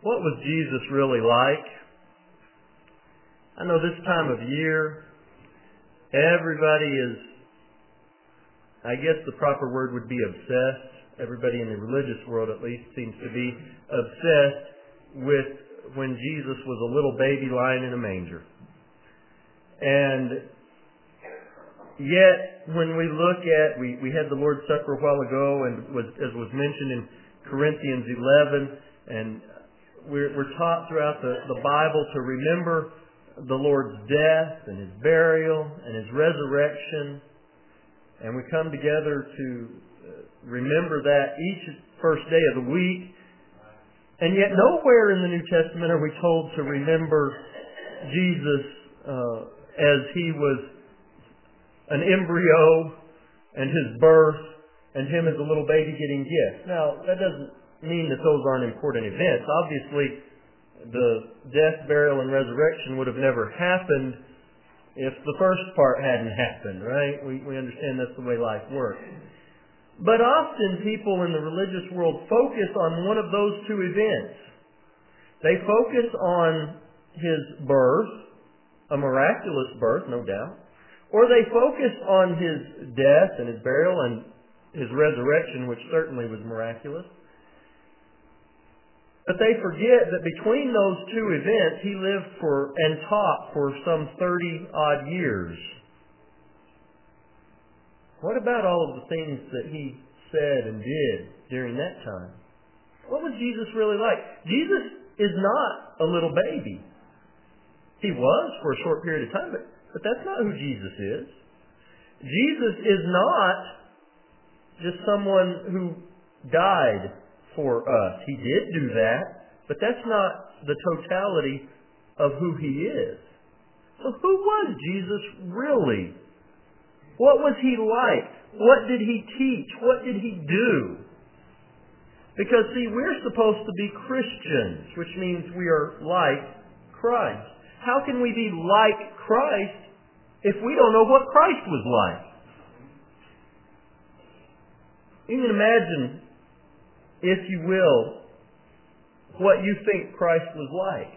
What was Jesus really like? I know this time of year, everybody is, I guess the proper word would be obsessed. Everybody in the religious world at least seems to be obsessed with when Jesus was a little baby lying in a manger. And yet, when we look at, we had the Lord's Supper a while ago, and as was mentioned in Corinthians 11, and we're taught throughout the Bible to remember the Lord's death and His burial and His resurrection. And we come together to remember that each first day of the week. And yet nowhere in the New Testament are we told to remember Jesus as He was an embryo and His birth and Him as a little baby getting gifts. Now, that doesn't mean that those aren't important events. Obviously, the death, burial, and resurrection would have never happened if the first part hadn't happened, right? We understand that's the way life works. But often people in the religious world focus on one of those two events. They focus on His birth, a miraculous birth, no doubt, or they focus on His death and His burial and His resurrection, which certainly was miraculous. But they forget that between those two events, He lived and taught for some 30-odd years. What about all of the things that He said and did during that time? What was Jesus really like? Jesus is not a little baby. He was for a short period of time, but that's not who Jesus is. Jesus is not just someone who died for us. He did do that, but that's not the totality of who He is. So who was Jesus really? What was He like? What did He teach? What did He do? Because, see, we're supposed to be Christians, which means we are like Christ. How can we be like Christ if we don't know what Christ was like? You can imagine, if you will, what you think Christ was like.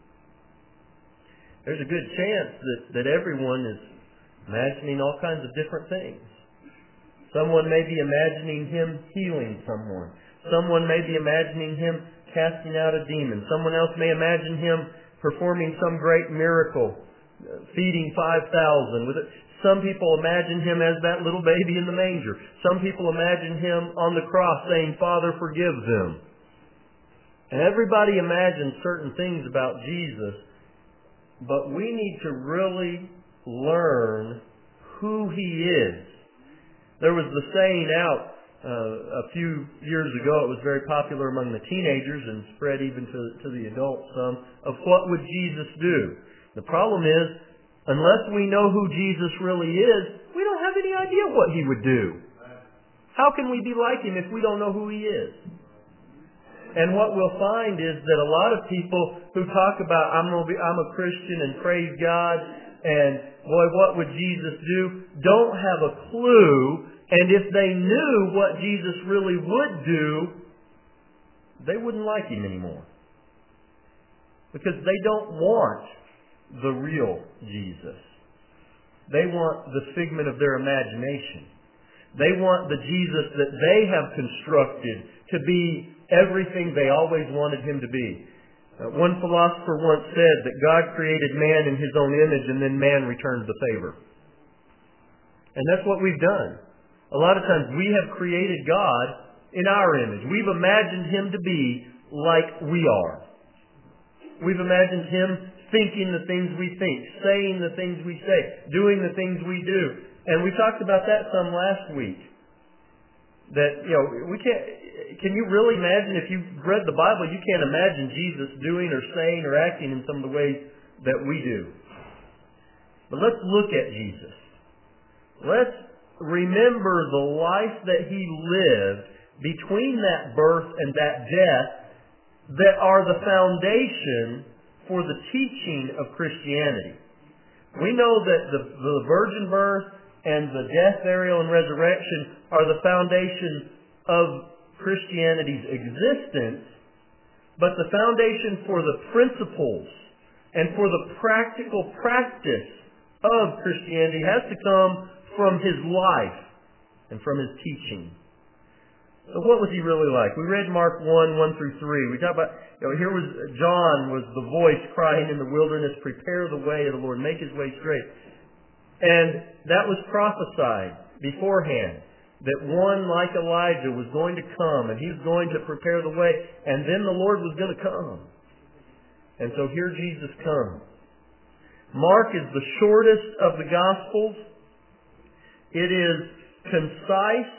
There's a good chance that everyone is imagining all kinds of different things. Someone may be imagining Him healing someone. Someone may be imagining Him casting out a demon. Someone else may imagine Him performing some great miracle, feeding 5,000 with it. Some people imagine Him as that little baby in the manger. Some people imagine Him on the cross saying, "Father, forgive them." And everybody imagines certain things about Jesus, but we need to really learn who He is. There was the saying out a few years ago, it was very popular among the teenagers and spread even to the adults some, of what would Jesus do? The problem is, unless we know who Jesus really is, we don't have any idea what He would do. How can we be like Him if we don't know who He is? And what we'll find is that a lot of people who talk about, I'm a Christian and praise God, and boy, what would Jesus do? Don't have a clue. And if they knew what Jesus really would do, they wouldn't like Him anymore. Because they don't want the real Jesus. They want the figment of their imagination. They want the Jesus that they have constructed to be everything they always wanted Him to be. One philosopher once said that God created man in His own image and then man returns the favor. And that's what we've done. A lot of times we have created God in our image. We've imagined Him to be like we are. We've imagined Him thinking the things we think, saying the things we say, doing the things we do. And we talked about that some last week. That, we can't... Can you really imagine, if you've read the Bible, you can't imagine Jesus doing or saying or acting in some of the ways that we do. But let's look at Jesus. Let's remember the life that He lived between that birth and that death that are the foundation for the teaching of Christianity. We know that the virgin birth and the death, burial, and resurrection are the foundation of Christianity's existence, but the foundation for the principles and for the practical practice of Christianity has to come from His life and from His teaching. So what was He really like? We read Mark 1 through 3. We talked about, here was John was the voice crying in the wilderness, prepare the way of the Lord, make His way straight. And that was prophesied beforehand, that one like Elijah was going to come, and he was going to prepare the way, and then the Lord was going to come. And so here Jesus comes. Mark is the shortest of the Gospels. It is concise.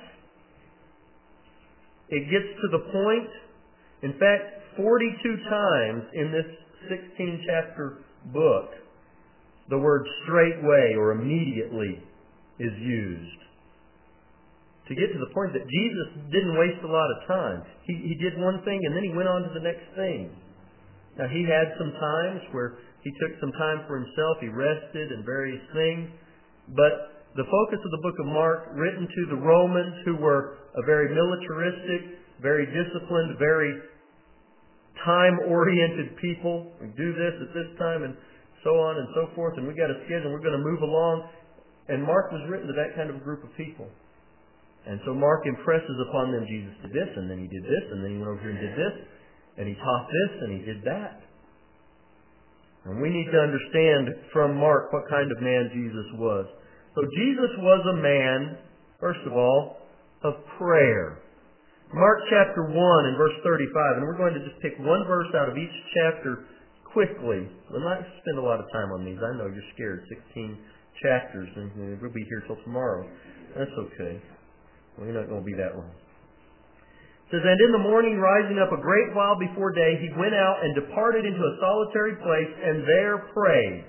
It gets to the point. In fact, 42 times in this 16-chapter book, the word straightway or immediately is used. To get to the point that Jesus didn't waste a lot of time. He did one thing and then He went on to the next thing. Now He had some times where He took some time for Himself. He rested and various things. But the focus of the book of Mark, written to the Romans, who were a very militaristic, very disciplined, very time-oriented people. We do this at this time and so on and so forth, and we got a schedule, we're going to move along. And Mark was written to that kind of a group of people. And so Mark impresses upon them, Jesus did this, and then He did this, and then He went over here and did this, and He taught this, and He did that. And we need to understand from Mark what kind of man Jesus was. So Jesus was a man, first of all, of prayer. Mark chapter 1 and verse 35, and we're going to just pick one verse out of each chapter quickly. We'll not spend a lot of time on these. I know you're scared. 16 chapters, and we'll be here till tomorrow. That's okay. We're not going to be that long. It says, and in the morning, rising up a great while before day, He went out and departed into a solitary place, and there prayed.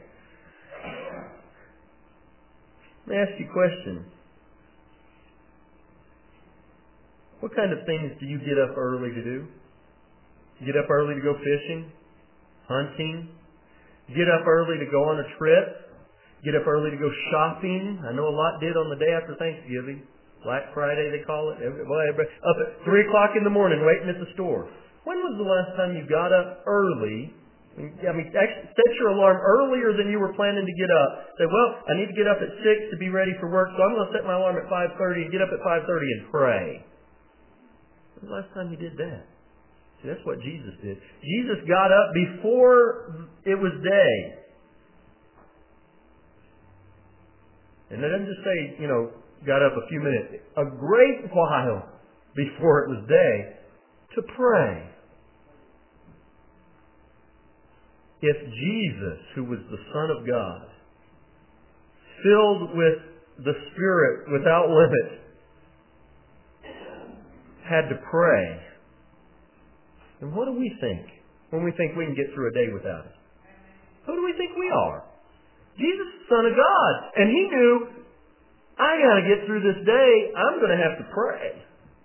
Let me ask you a question. What kind of things do you get up early to do? You get up early to go fishing? Hunting? Get up early to go on a trip? Get up early to go shopping? I know a lot did on the day after Thanksgiving. Black Friday, they call it. Everybody up at 3 o'clock in the morning waiting at the store. When was the last time you got up early? Actually, set your alarm earlier than you were planning to get up. Say, well, I need to get up at 6 to be ready for work, so I'm going to set my alarm at 5:30 and get up at 5:30 and pray. When was the last time you did that? See, that's what Jesus did. Jesus got up before it was day. And it doesn't just say, got up a few minutes. A great while before it was day to pray. If Jesus, who was the Son of God, filled with the Spirit without limit, had to pray, then what do we think when we think we can get through a day without it? Who do we think we are? Jesus is the Son of God. And He knew, I got to get through this day. I'm going to have to pray.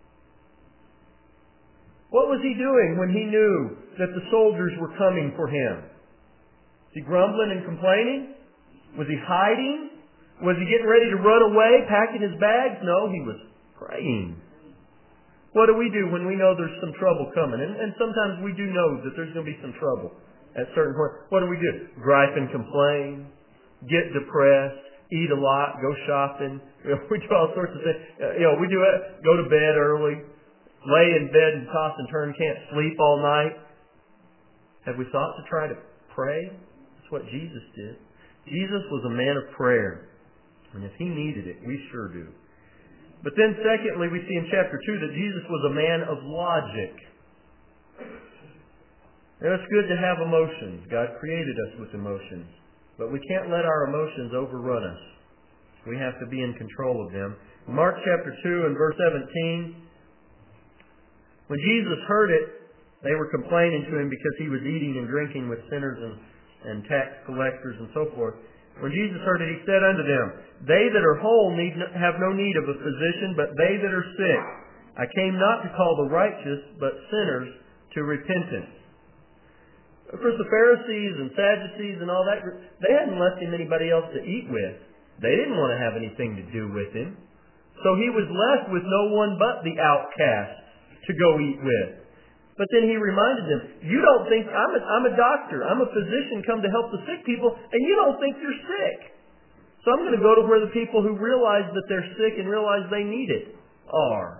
What was He doing when He knew that the soldiers were coming for Him? Was He grumbling and complaining? Was He hiding? Was He getting ready to run away, packing His bags? No, He was praying. What do we do when we know there's some trouble coming? And sometimes we do know that there's going to be some trouble at certain points. What do? Gripe and complain, get depressed, eat a lot, go shopping. We do all sorts of things. We do it. Go to bed early, lay in bed and toss and turn, can't sleep all night. Have we thought to try to pray? That's what Jesus did. Jesus was a man of prayer. And if He needed it, we sure do. But then secondly, we see in chapter 2 that Jesus was a man of logic. Now, it's good to have emotions. God created us with emotions. But we can't let our emotions overrun us. We have to be in control of them. Mark chapter 2 and verse 17, when Jesus heard it, they were complaining to Him because He was eating and drinking with sinners and tax collectors and so forth. When Jesus heard it, He said unto them, they that are whole have no need of a physician, but they that are sick. I came not to call the righteous, but sinners to repentance. Of course, the Pharisees and Sadducees and all that, they hadn't left Him anybody else to eat with. They didn't want to have anything to do with Him. So He was left with no one but the outcasts to go eat with. But then he reminded them, you don't think, I'm a doctor, I'm a physician come to help the sick people, and you don't think you're sick. So I'm going to go to where the people who realize that they're sick and realize they need it are.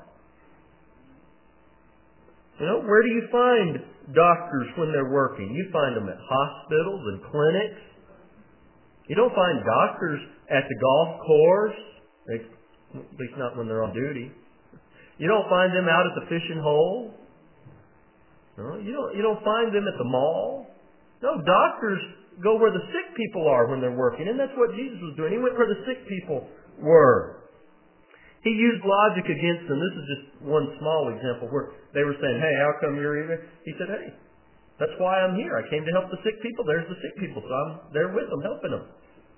Where do you find doctors when they're working? You find them at hospitals and clinics. You don't find doctors at the golf course, at least not when they're on duty. You don't find them out at the fishing hole. No, you don't find them at the mall. No, doctors go where the sick people are when they're working, and that's what Jesus was doing. He went where the sick people were. He used logic against them. This is just one small example where they were saying, hey, how come you're here? He said, hey, that's why I'm here. I came to help the sick people. There's the sick people, so I'm there with them, helping them.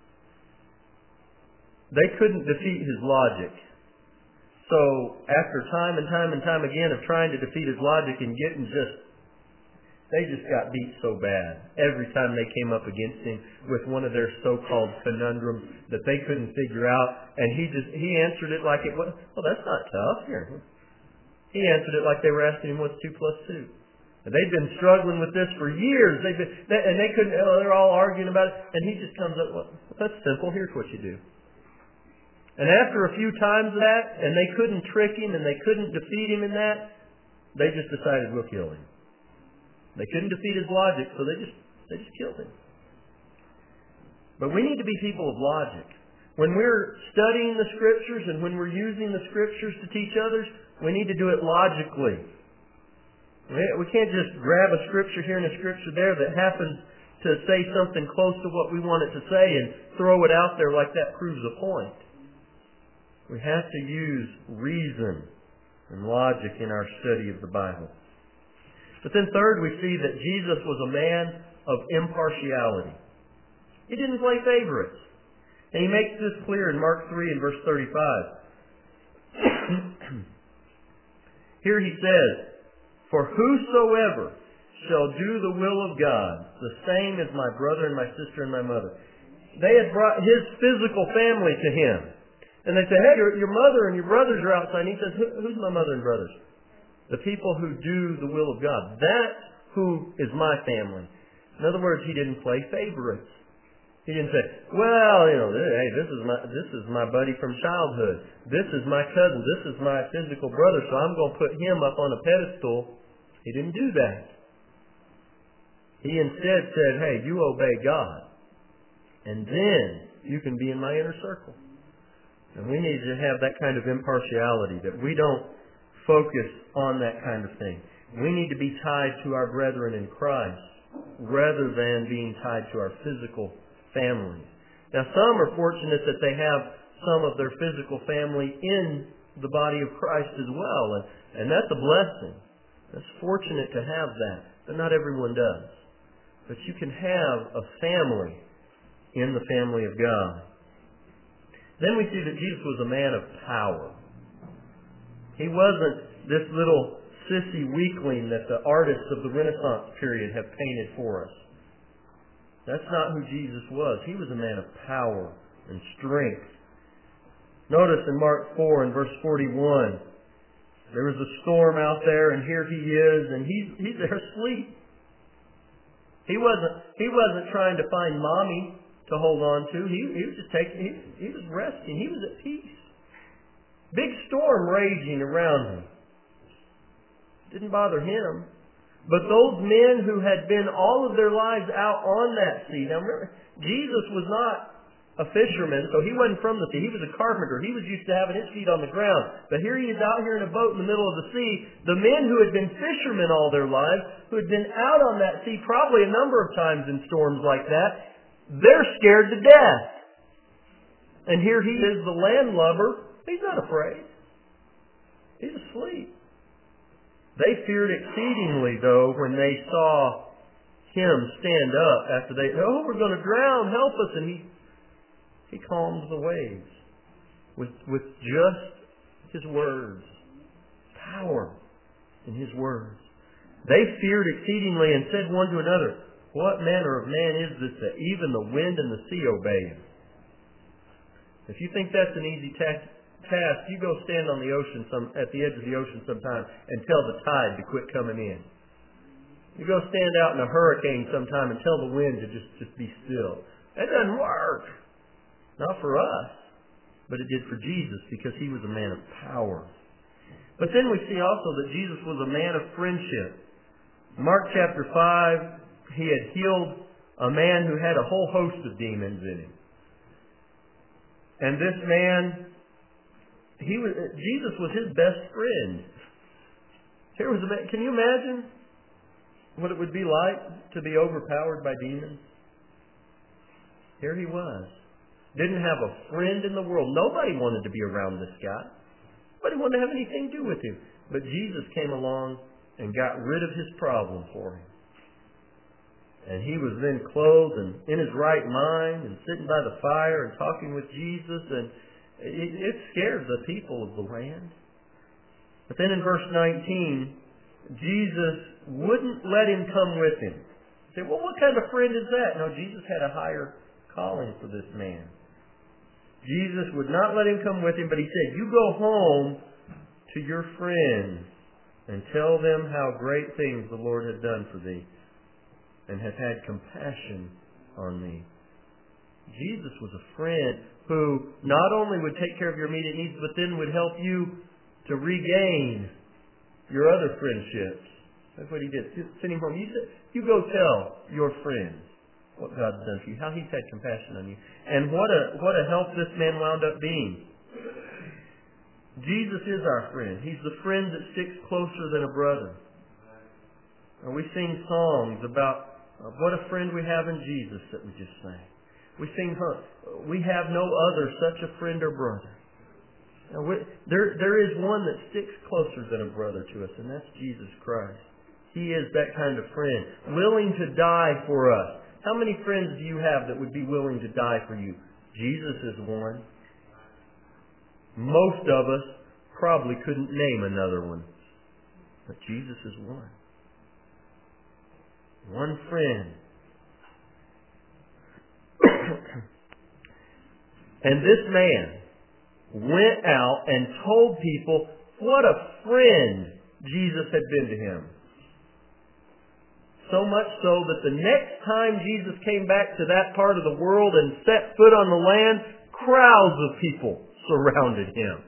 They couldn't defeat his logic. So after time and time again of trying to defeat his logic and getting they just got beat so bad every time they came up against him with one of their so-called conundrums that they couldn't figure out. And he answered it like it was, well, that's not tough. Here. He answered it like they were asking him what's 2 + 2. And they'd been struggling with this for years. And they couldn't, they're all arguing about it. And he just comes up, well, that's simple. Here's what you do. And after a few times of that, and they couldn't trick him and they couldn't defeat him in that, they just decided we'll kill him. They couldn't defeat his logic, so they just killed him. But we need to be people of logic. When we're studying the Scriptures and when we're using the Scriptures to teach others, we need to do it logically. We can't just grab a Scripture here and a Scripture there that happens to say something close to what we want it to say and throw it out there like that proves a point. We have to use reason and logic in our study of the Bible. But then third, we see that Jesus was a man of impartiality. He didn't play favorites. And he makes this clear in Mark 3 and verse 35. Here he says, for whosoever shall do the will of God, the same is my brother and my sister and my mother. They had brought his physical family to him. And they said, hey, your mother and your brothers are outside. And he says, who's my mother and brothers? The people who do the will of God. That's who is my family. In other words, he didn't play favorites. He didn't say, well, hey, this is my buddy from childhood. This is my cousin. This is my physical brother, so I'm going to put him up on a pedestal. He didn't do that. He instead said, hey, you obey God, and then you can be in my inner circle. And we need to have that kind of impartiality, that we don't focus on that kind of thing. We need to be tied to our brethren in Christ rather than being tied to our physical families. Now, some are fortunate that they have some of their physical family in the body of Christ as well, and that's a blessing. That's fortunate to have that, but not everyone does. But you can have a family in the family of God. Then we see that Jesus was a man of power. He wasn't this little sissy weakling that the artists of the Renaissance period have painted for us. That's not who Jesus was. He was a man of power and strength. Notice in Mark 4 and verse 41, there was a storm out there, and here he is, and he's there asleep. He wasn't trying to find mommy to hold on to. He was just he was resting. He was at peace. Big storm raging around him. Didn't bother him. But those men who had been all of their lives out on that sea. Now remember, Jesus was not a fisherman, so he wasn't from the sea. He was a carpenter. He was used to having his feet on the ground. But here he is out here in a boat in the middle of the sea. The men who had been fishermen all their lives, who had been out on that sea probably a number of times in storms like that, they're scared to death. And here he is, the landlubber. He's not afraid. He's asleep. They feared exceedingly, though, when they saw him stand up after we're going to drown, help us. And he calms the waves with just his words. Power in his words. They feared exceedingly and said one to another, what manner of man is this that even the wind and the sea obey him? If you think that's an easy task, you go stand on the ocean at the edge of the ocean sometime and tell the tide to quit coming in. You go stand out in a hurricane sometime and tell the wind to just be still. That doesn't work. Not for us. But it did for Jesus because he was a man of power. But then we see also that Jesus was a man of friendship. Mark chapter 5, he had healed a man who had a whole host of demons in him. And this man, Jesus was his best friend. Here was a man, can you imagine what it would be like to be overpowered by demons? Here he was. Didn't have a friend in the world. Nobody wanted to be around this guy. Nobody wanted to have anything to do with him. But Jesus came along and got rid of his problem for him. And he was then clothed and in his right mind and sitting by the fire and talking with Jesus. And it scared the people of the land. But then in verse 19, Jesus wouldn't let him come with him. You say, well, what kind of friend is that? No, Jesus had a higher calling for this man. Jesus would not let him come with him, but he said, you go home to your friends and tell them how great things the Lord has done for thee and has had compassion on thee. Jesus was a friend who not only would take care of your immediate needs, but then would help you to regain your other friendships. That's what he did. Sending home. You go tell your friends what God's done for you, how he's had compassion on you. And what a help this man wound up being. Jesus is our friend. He's the friend that sticks closer than a brother. And we sing songs about what a friend we have in Jesus that we just sang. We sing, we have no other such a friend or brother. Now, there is one that sticks closer than a brother to us, and that's Jesus Christ. He is that kind of friend, willing to die for us. How many friends do you have that would be willing to die for you? Jesus is one. Most of us probably couldn't name another one. But Jesus is one. One friend. And this man went out and told people what a friend Jesus had been to him. So much so that the next time Jesus came back to that part of the world and set foot on the land, crowds of people surrounded him.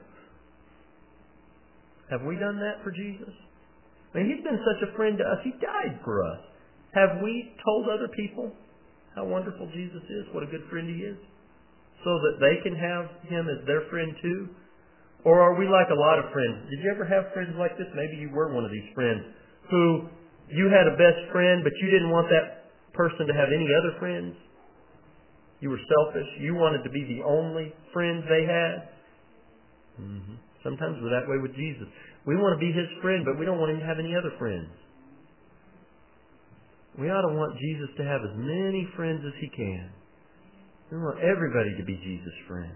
Have we done that for Jesus? I mean, he's been such a friend to us. He died for us. Have we told other people how wonderful Jesus is, what a good friend he is, so that they can have him as their friend too? Or are we like a lot of friends? Did you ever have friends like this? Maybe you were one of these friends who you had a best friend, but you didn't want that person to have any other friends. You were selfish. You wanted to be the only friends they had. Sometimes we're that way with Jesus. We want to be his friend, but we don't want him to have any other friends. We ought to want Jesus to have as many friends as he can. We want everybody to be Jesus' friend.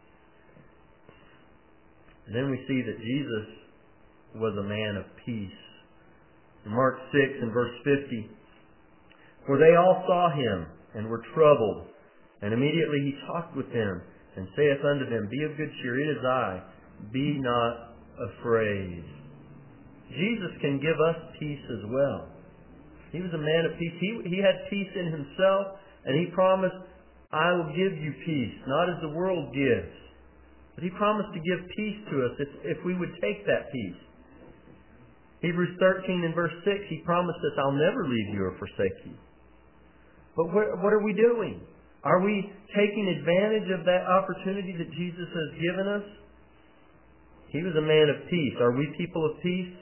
And then we see that Jesus was a man of peace. In Mark 6 and verse 50, for they all saw him and were troubled. And immediately he talked with them and saith unto them, be of good cheer, it is I, be not afraid. Jesus can give us peace as well. He was a man of peace. He had peace in himself, and he promised, I will give you peace, not as the world gives. But he promised to give peace to us if we would take that peace. Hebrews 13 and verse 6, he promised us, I'll never leave you or forsake you. But what are we doing? Are we taking advantage of that opportunity that Jesus has given us? He was a man of peace. Are we people of peace?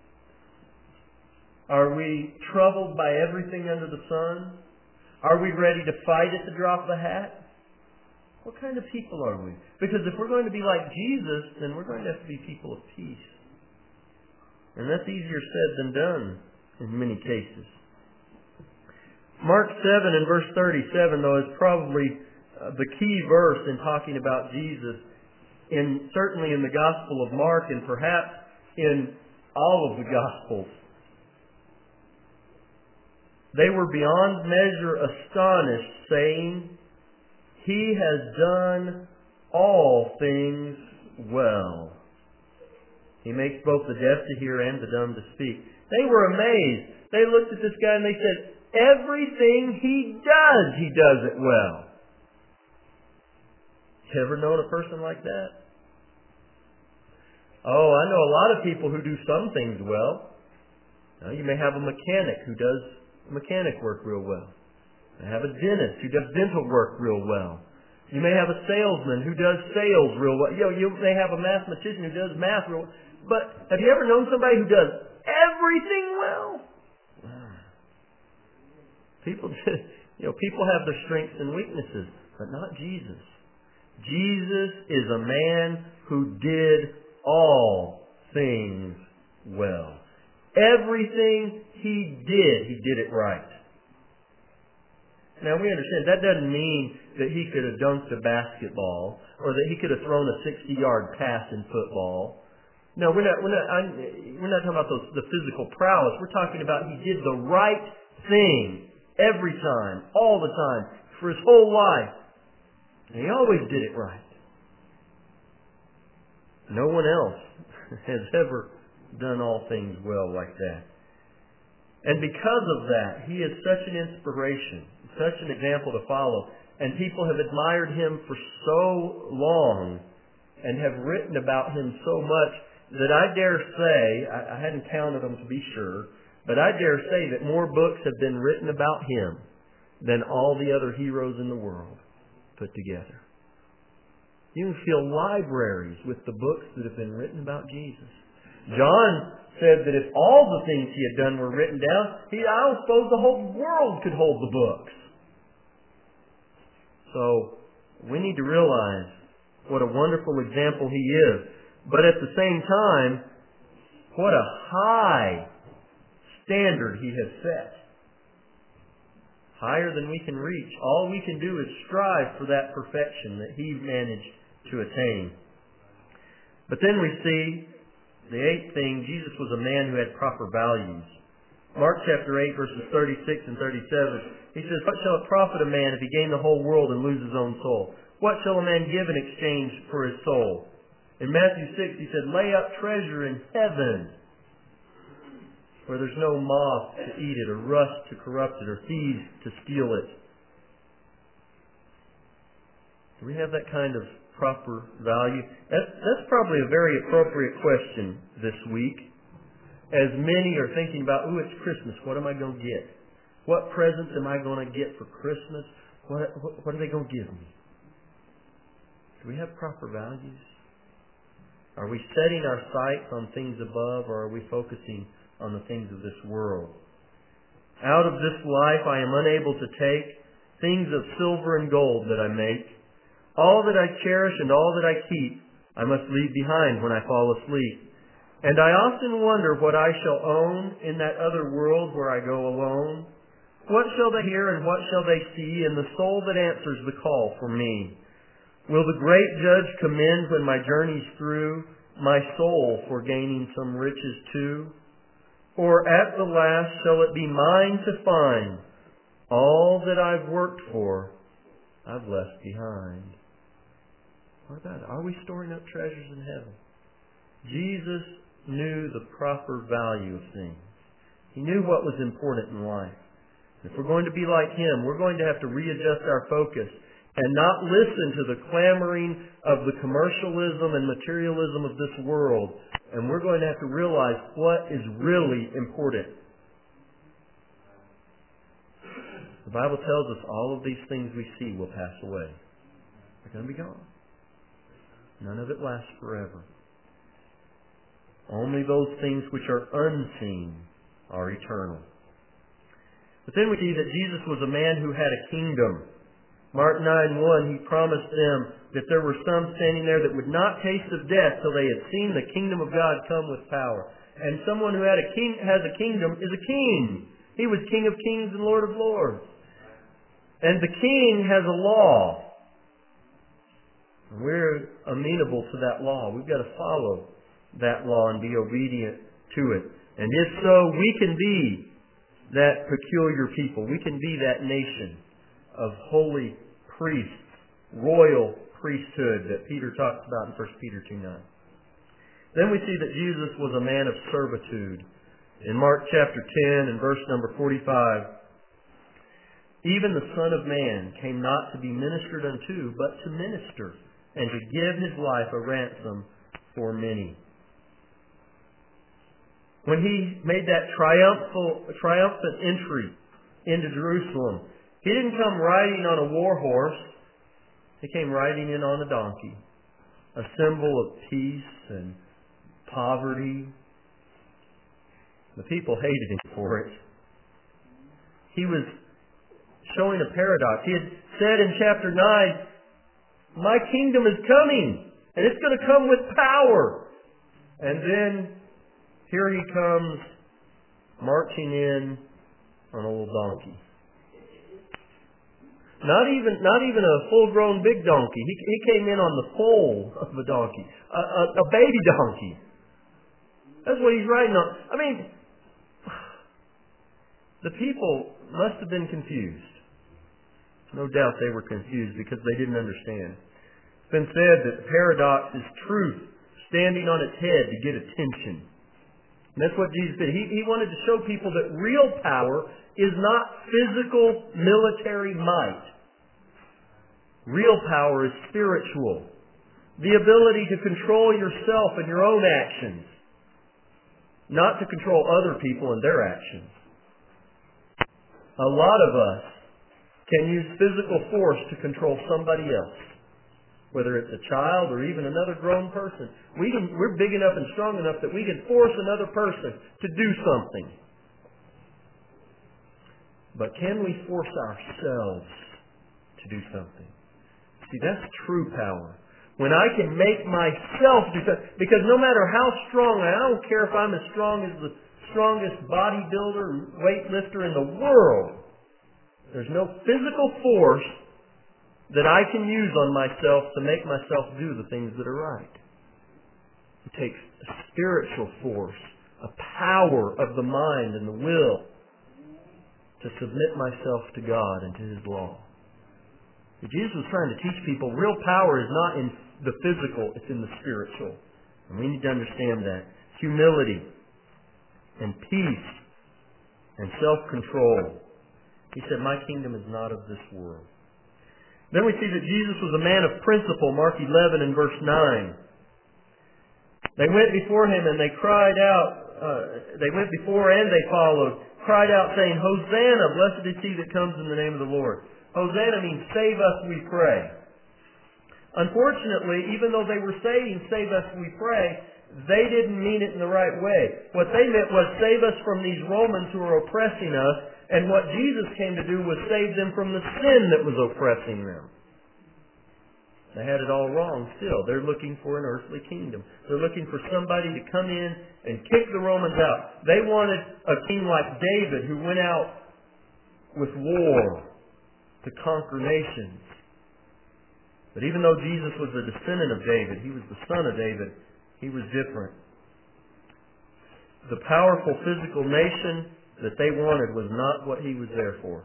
Are we troubled by everything under the sun? Are we ready to fight at the drop of a hat? What kind of people are we? Because if we're going to be like Jesus, then we're going to have to be people of peace. And that's easier said than done in many cases. Mark 7 and verse 37, though, is probably the key verse in talking about Jesus, certainly in the Gospel of Mark and perhaps in all of the Gospels. They were beyond measure astonished, saying, he has done all things well. He makes both the deaf to hear and the dumb to speak. They were amazed. They looked at this guy and they said, everything he does it well. You ever known a person like that? Oh, I know a lot of people who do some things well. Now, you may have a mechanic who does mechanic work real well. You may have a dentist who does dental work real well. You may have a salesman who does sales real well. You may have a mathematician who does math real well. But have you ever known somebody who does everything well? People have their strengths and weaknesses, but not Jesus. Jesus is a man who did all things well. Everything he did it right. Now we understand that doesn't mean that he could have dunked a basketball or that he could have thrown a 60-yard pass in football. No, we're not talking about the physical prowess. We're talking about he did the right thing every time, all the time, for his whole life. And he always did it right. No one else has ever done all things well like that. And because of that, he is such an inspiration, such an example to follow. And people have admired him for so long and have written about him so much that I dare say, I hadn't counted them to be sure, but I dare say that more books have been written about him than all the other heroes in the world put together. You can fill libraries with the books that have been written about Jesus. John said that if all the things he had done were written down, I don't suppose the whole world could hold the books. So we need to realize what a wonderful example he is. But at the same time, what a high standard he has set. Higher than we can reach. All we can do is strive for that perfection that he managed to attain. But then we see the eighth thing, Jesus was a man who had proper values. Mark chapter 8 verses 36 and 37, he says, what shall it profit a man if he gain the whole world and lose his own soul? What shall a man give in exchange for his soul? In Matthew 6 he said, lay up treasure in heaven, where there's no moth to eat it, or rust to corrupt it, or thieves to steal it. Do we have that kind of proper value? That's probably a very appropriate question this week. As many are thinking about, it's Christmas. What am I going to get? What presents am I going to get for Christmas? What are they going to give me? Do we have proper values? Are we setting our sights on things above, or are we focusing on the things of this world? Out of this life I am unable to take things of silver and gold that I make. All that I cherish and all that I keep, I must leave behind when I fall asleep. And I often wonder what I shall own in that other world where I go alone. What shall they hear and what shall they see in the soul that answers the call for me? Will the great judge commend when my journey's through my soul for gaining some riches too? Or at the last shall it be mine to find all that I've worked for I've left behind? What about it? Are we storing up treasures in heaven? Jesus knew the proper value of things. He knew what was important in life. If we're going to be like him, we're going to have to readjust our focus and not listen to the clamoring of the commercialism and materialism of this world. And we're going to have to realize what is really important. The Bible tells us all of these things we see will pass away. They're going to be gone. None of it lasts forever. Only those things which are unseen are eternal. But then we see that Jesus was a man who had a kingdom. Mark 9:1, he promised them that there were some standing there that would not taste of death till they had seen the kingdom of God come with power. And someone who has a kingdom is a king. He was King of Kings and Lord of Lords. And the king has a law. And we're amenable to that law. We've got to follow that law and be obedient to it. And if so, we can be that peculiar people. We can be that nation of holy priests, royal priesthood that Peter talks about in 1 Peter 2:9. Then we see that Jesus was a man of servitude. In Mark chapter 10 and verse number 45, even the Son of Man came not to be ministered unto, but to minister, and to give His life a ransom for many. When He made that triumphant entry into Jerusalem, He didn't come riding on a war horse. He came riding in on a donkey, a symbol of peace and poverty. The people hated Him for it. He was showing a paradox. He had said in chapter 9, my kingdom is coming, and it's going to come with power. And then here He comes marching in on a little donkey. Not even a full-grown big donkey. He came in on the foal of a donkey, a baby donkey. That's what He's riding on. I mean, the people must have been confused. No doubt they were confused because they didn't understand. It's been said that the paradox is truth standing on its head to get attention. And that's what Jesus did. He wanted to show people that real power is not physical military might. Real power is spiritual. The ability to control yourself and your own actions, not to control other people and their actions. A lot of us can use physical force to control somebody else, whether it's a child or even another grown person. We're big enough and strong enough that we can force another person to do something. But can we force ourselves to do something? See, that's true power. When I can make myself do something, because no matter how strong, I don't care if I'm as strong as the strongest bodybuilder and weightlifter in the world, there's no physical force that I can use on myself to make myself do the things that are right. It takes a spiritual force, a power of the mind and the will to submit myself to God and to His law. Jesus was trying to teach people real power is not in the physical, it's in the spiritual. And we need to understand that. Humility and peace and self-control. He said, my kingdom is not of this world. Then we see that Jesus was a man of principle, Mark 11 and verse 9. They went before Him and they cried out, they went before and they followed, cried out saying, Hosanna, blessed is He that comes in the name of the Lord. Hosanna means save us, we pray. Unfortunately, even though they were saying save us, we pray, they didn't mean it in the right way. What they meant was save us from these Romans who are oppressing us, and what Jesus came to do was save them from the sin that was oppressing them. They had it all wrong still. They're looking for an earthly kingdom. They're looking for somebody to come in and kick the Romans out. They wanted a king like David who went out with war to conquer nations. But even though Jesus was a descendant of David, He was the son of David, He was different. The powerful physical nation that they wanted was not what He was there for.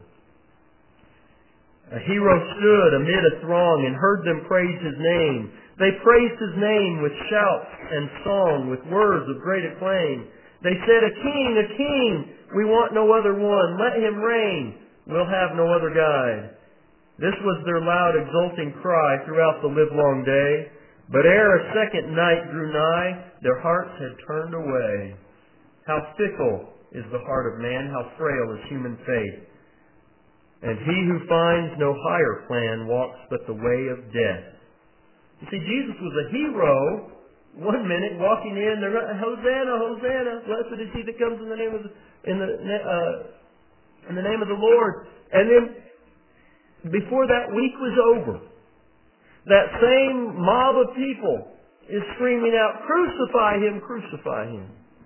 A hero stood amid a throng and heard them praise His name. They praised His name with shouts and song, with words of great acclaim. They said, a king, we want no other one. Let Him reign. We'll have no other guide. This was their loud exulting cry throughout the livelong day. But ere a second night drew nigh, their hearts had turned away. How fickle is the heart of man, how frail is human faith. And he who finds no higher plan walks but the way of death. You see, Jesus was a hero. One minute walking in, they're going, Hosanna, Hosanna! Blessed is He that comes in the name of the name of the Lord. And then, before that week was over, that same mob of people is screaming out, crucify Him, crucify Him.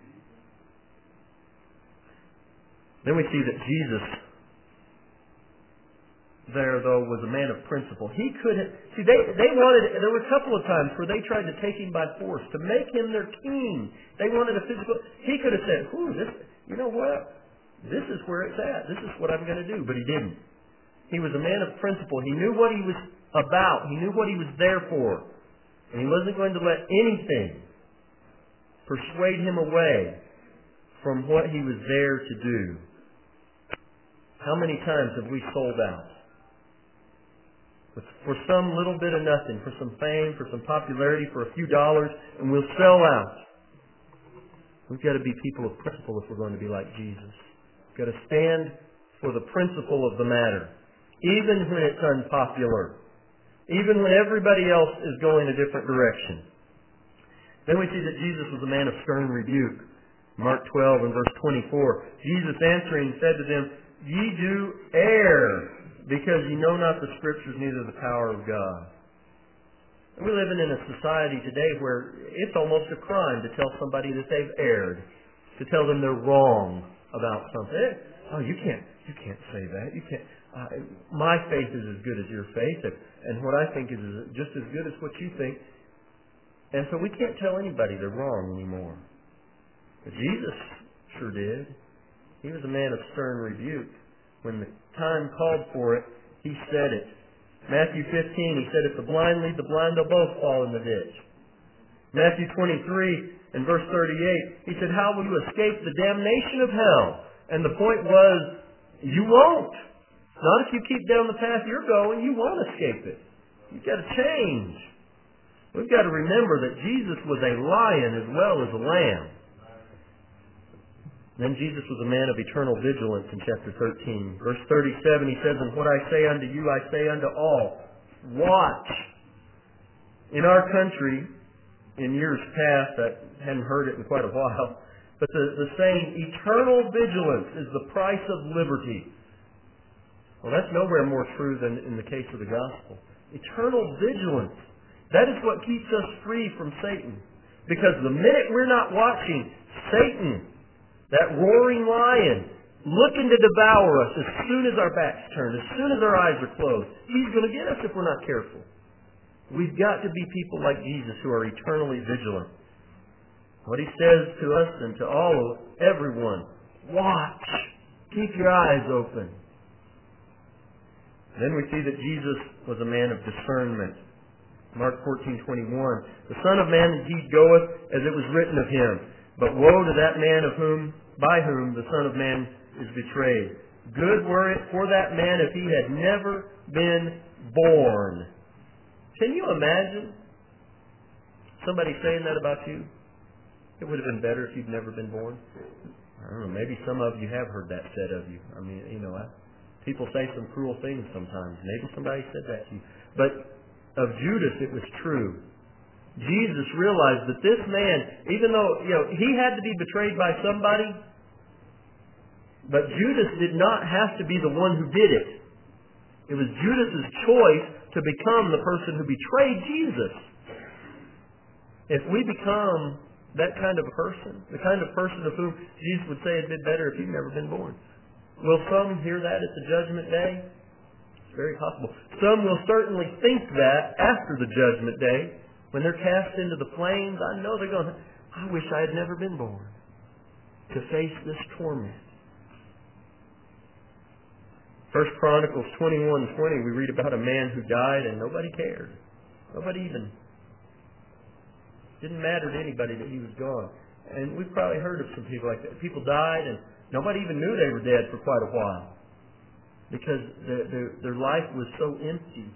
Then we see that Jesus there, though, was a man of principle. He could have... See, they wanted... There were a couple of times where they tried to take Him by force, to make Him their king. They wanted a physical... He could have said, you know what? This is where it's at. This is what I'm going to do. But He didn't. He was a man of principle. He knew what He was about. He knew what He was there for. And He wasn't going to let anything persuade Him away from what He was there to do. How many times have we sold out? For some little bit of nothing, for some fame, for some popularity, for a few dollars, and we'll sell out. We've got to be people of principle if we're going to be like Jesus. We've got to stand for the principle of the matter, even when it's unpopular, even when everybody else is going a different direction. Then we see that Jesus was a man of stern rebuke. Mark 12 and verse 24, Jesus answering said to them, "Ye do err, because ye know not the Scriptures, neither the power of God." And we're living in a society today where it's almost a crime to tell somebody that they've erred, to tell them they're wrong about something. Oh, you can't say that. You can't. My faith is as good as your faith, and what I think is just as good as what you think. And so we can't tell anybody they're wrong anymore. But Jesus sure did. He was a man of stern rebuke. When the time called for it, He said it. Matthew 15, He said, "If the blind lead the blind, they'll both fall in the ditch." Matthew 23 and verse 38, He said, "How will you escape the damnation of hell?" And the point was, you won't. Not if you keep down the path you're going, you won't escape it. You've got to change. We've got to remember that Jesus was a lion as well as a lamb. Then Jesus was a man of eternal vigilance in chapter 13. Verse 37, He says, "And what I say unto you, I say unto all, watch." In our country, in years past, I hadn't heard it in quite a while, but the saying, eternal vigilance is the price of liberty. Well, that's nowhere more true than in the case of the gospel. Eternal vigilance. That is what keeps us free from Satan. Because the minute we're not watching, Satan, that roaring lion, looking to devour us as soon as our back's turned, as soon as our eyes are closed, he's going to get us if we're not careful. We've got to be people like Jesus who are eternally vigilant. What He says to us and to everyone, watch. Keep your eyes open. Then we see that Jesus was a man of discernment. Mark 14:21, "The Son of Man indeed goeth as it was written of Him, but woe to that man by whom the Son of Man is betrayed. Good were it for that man if he had never been born." Can you imagine somebody saying that about you? It would have been better if you'd never been born. I don't know, maybe some of you have heard that said of you. I mean, people say some cruel things sometimes. Maybe somebody said that to you. But of Judas, it was true. Jesus realized that this man, even though, he had to be betrayed by somebody, but Judas did not have to be the one who did it. It was Judas's choice to become the person who betrayed Jesus. If we become that kind of a person, the kind of person of whom Jesus would say it'd been better if you'd never been born, will some hear that at the judgment day? It's very possible. Some will certainly think that after the judgment day, when they're cast into the flames. I know they're going, I wish I had never been born to face this torment. 1 Chronicles 21:20, we read about a man who died and nobody cared. Nobody even, didn't matter to anybody that he was gone. And we've probably heard of some people like that. People died and nobody even knew they were dead for quite a while because their life was so empty.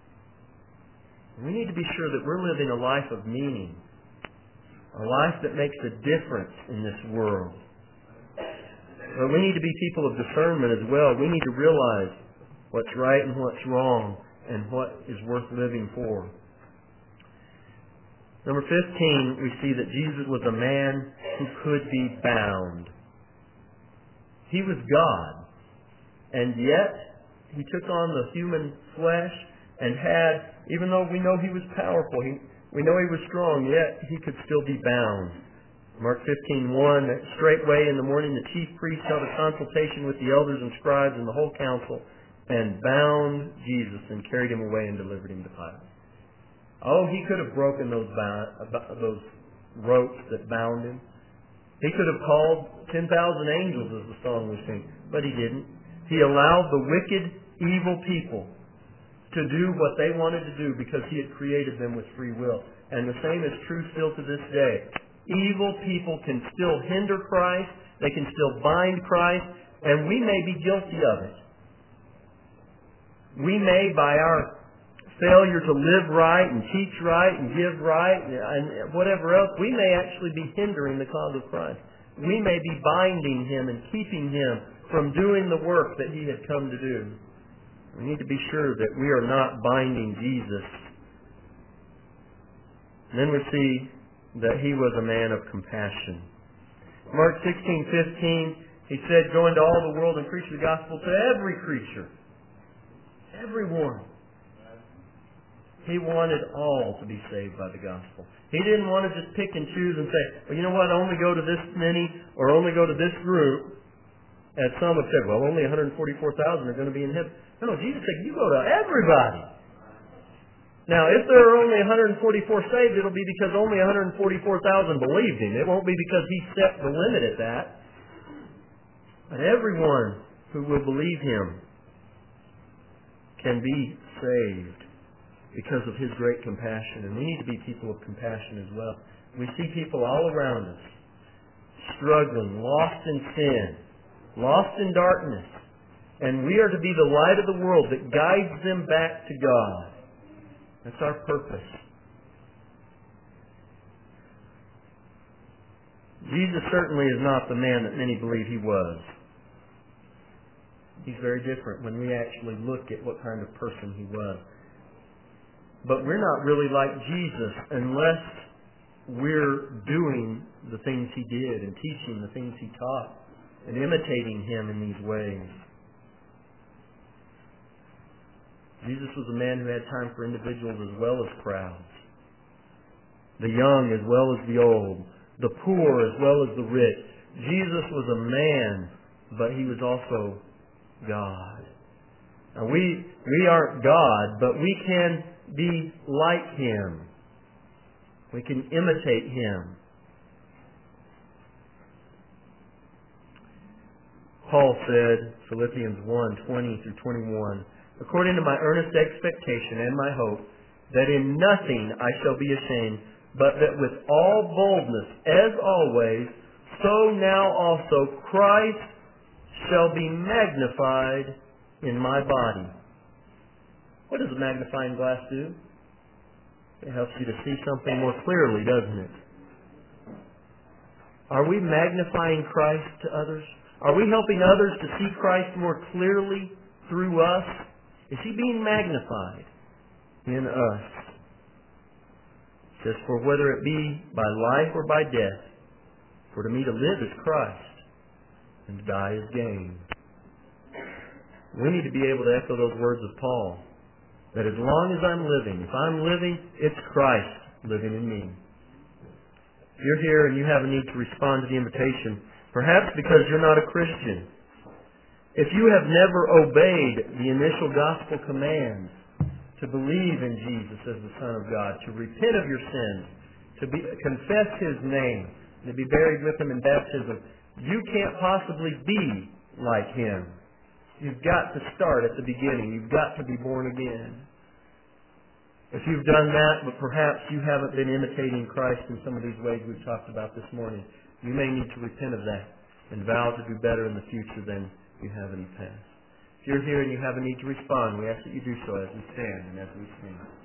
We need to be sure that we're living a life of meaning, a life that makes a difference in this world. But we need to be people of discernment as well. We need to realize what's right and what's wrong and what is worth living for. Number 15, we see that Jesus was a man who could be bound. He was God, and yet He took on the human flesh and had, even though we know He was powerful, we know He was strong, yet He could still be bound. Mark 15:1, straightway in the morning the chief priests held a consultation with the elders and scribes and the whole council and bound Jesus and carried Him away and delivered Him to Pilate. Oh, He could have broken those ropes that bound Him. He could have called 10,000 angels, as the song was singing, but He didn't. He allowed the wicked, evil people to do what they wanted to do because He had created them with free will. And the same is true still to this day. Evil people can still hinder Christ. They can still bind Christ, and we may be guilty of it. We may, by our failure to live right and teach right and give right and whatever else, we may actually be hindering the cause of Christ. We may be binding Him and keeping Him from doing the work that He had come to do. We need to be sure that we are not binding Jesus. And then we see that He was a man of compassion. Mark 16:15, He said, "Go into all the world and preach the gospel to every creature." Everyone. He wanted all to be saved by the gospel. He didn't want to just pick and choose and say, well, you know what, only go to this many or only go to this group. As some have said, well, only 144,000 are going to be in heaven. No, Jesus said, you go to everybody. Now, if there are only 144 saved, it'll be because only 144,000 believed Him. It won't be because He set the limit at that. But everyone who will believe Him can be saved because of His great compassion. And we need to be people of compassion as well. We see people all around us struggling, lost in sin, lost in darkness. And we are to be the light of the world that guides them back to God. That's our purpose. Jesus certainly is not the man that many believe He was. He's very different when we actually look at what kind of person He was. But we're not really like Jesus unless we're doing the things He did and teaching the things He taught and imitating Him in these ways. Jesus was a man who had time for individuals as well as crowds. The young as well as the old. The poor as well as the rich. Jesus was a man, but He was also God. Now we aren't God, but we can be like Him. We can imitate Him. Paul said, Philippians 1:20-21, "According to my earnest expectation and my hope, that in nothing I shall be ashamed, but that with all boldness, as always, so now also Christ shall be magnified in my body." What does a magnifying glass do? It helps you to see something more clearly, doesn't it? Are we magnifying Christ to others? Are we helping others to see Christ more clearly through us? Is He being magnified in us? Just for whether it be by life or by death, for to me to live is Christ, and to die is gain. We need to be able to echo those words of Paul, that as long as I'm living, if I'm living, it's Christ living in me. If you're here and you have a need to respond to the invitation, perhaps because you're not a Christian, if you have never obeyed the initial gospel commands to believe in Jesus as the Son of God, to repent of your sins, to confess His name, to be buried with Him in baptism, you can't possibly be like Him. You've got to start at the beginning. You've got to be born again. If you've done that, but perhaps you haven't been imitating Christ in some of these ways we've talked about this morning, you may need to repent of that and vow to do better in the future than you have in the past. If you're here and you have a need to respond, we ask that you do so as we stand and as we sing.